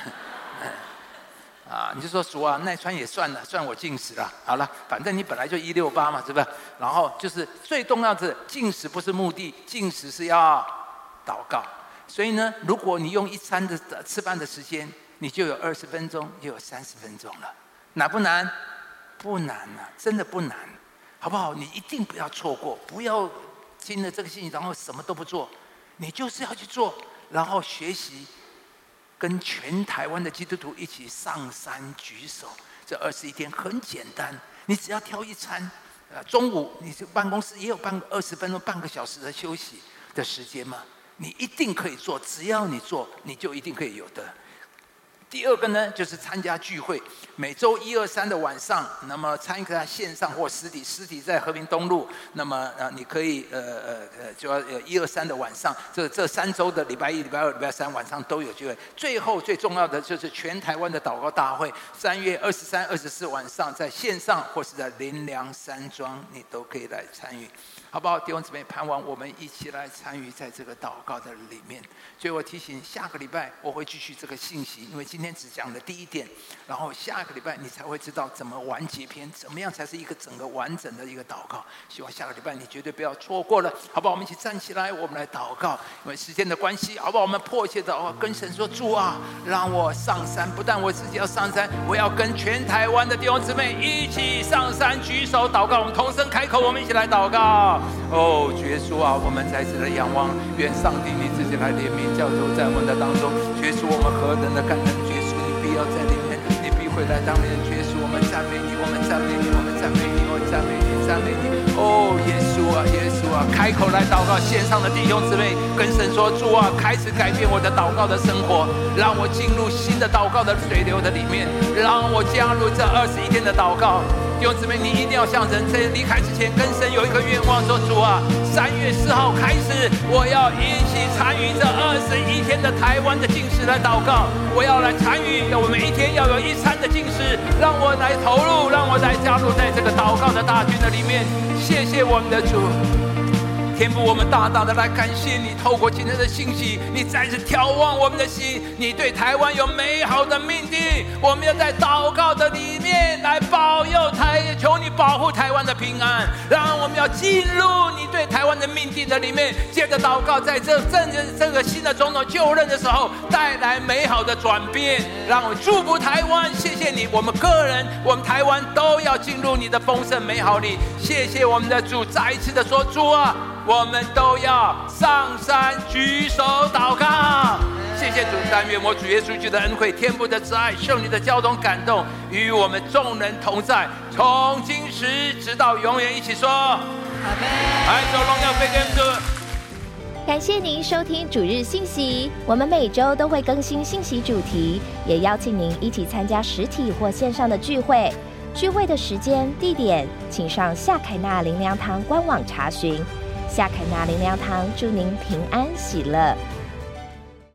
你就说主啊，那一餐也算了，算我禁食了。好了，反正你本来就168嘛，是不是？然后就是最重要的，禁食不是目的，禁食是要祷告。所以呢，如果你用1餐的吃饭的时间，你就有20分钟，就有30分钟了。难不难？不难啊，真的不难，好不好？你一定不要错过，不要听了这个信息然后什么都不做，你就是要去做，然后学习。跟全台湾的基督徒一起上山举手，这21天很简单，你只要挑1餐，中午你办公室也有20分钟、半个小时的休息的时间嘛，你一定可以做，只要你做，你就一定可以有的。第2个呢，就是参加聚会，每周1、2、3的晚上，那么参加线上或实体在和平东路，那么你可以就要1、2、3的晚上，这3周的礼拜1、礼拜2、礼拜3晚上都有聚会。最后最重要的就是全台湾的祷告大会，3月23、24晚上在线上或是在林良山庄，你都可以来参与，好不好？弟兄姊妹，盼望我们一起来参与在这个祷告的里面。所以我提醒，下个礼拜我会继续这个信息，因为今天只讲了第1点，然后下个礼拜你才会知道怎么完结篇，怎么样才是一个整个完整的一个祷告。希望下个礼拜你绝对不要错过了，好不好？我们一起站起来，我们来祷告。因为时间的关系，好不好？我们迫切的跟神说：主啊，让我上山，不但我自己要上山，我要跟全台湾的弟兄姊妹一起上山举手祷告。我们同声开口，我们一起来祷告。主耶稣啊，我们再次的仰望，愿上帝你自己来怜悯教主在我们的当中。耶稣，我们何等的感恩！耶稣，你必要在里面，你必会来当面。耶稣，我们赞美你，我们赞美你，我们赞美你，我们赞美你，赞美你。耶稣啊，耶稣啊，开口来祷告，线上的弟兄姊妹跟神说：主啊，开始改变我的祷告的生活，让我进入新的祷告的水流的里面，让我加入这21天的祷告。弟兄姊妹，你一定要向神在离开之前跟神有一个愿望，说：主啊，3月4号开始，我要一起参与这21天的台湾的禁食来祷告。我要来参与，我每一天要有1餐的禁食，让我来投入，让我来加入在这个祷告的大军的里面。谢谢我们的主。天父，我们大大的来感谢你，透过今天的信息，你再次眺望我们的心，你对台湾有美好的命定，我们要在祷告的里面来保佑求你保护护台湾的平安。让我们要进入你对台湾的命定的里面，接着祷告，在这个新的总统就任的时候，带来美好的转变。让我祝福台湾，谢谢你，我们个人，我们台湾都要进入你的丰盛美好里。谢谢我们的主，再一次的说，主啊，我们都要上山举手祷告。谢谢主，但愿我主耶稣基督的恩惠、天父的慈爱、圣灵的交通感动，与我们众人同在，从今时直到永远。一起说阿们。爱主荣耀归给主。 感谢您收听主日信息，我们每周都会更新信息主题，也邀请您一起参加实体或线上的聚会。聚会的时间、地点，请上夏凯纳灵粮堂官网查询。夏凯纳灵粮堂祝您平安喜乐。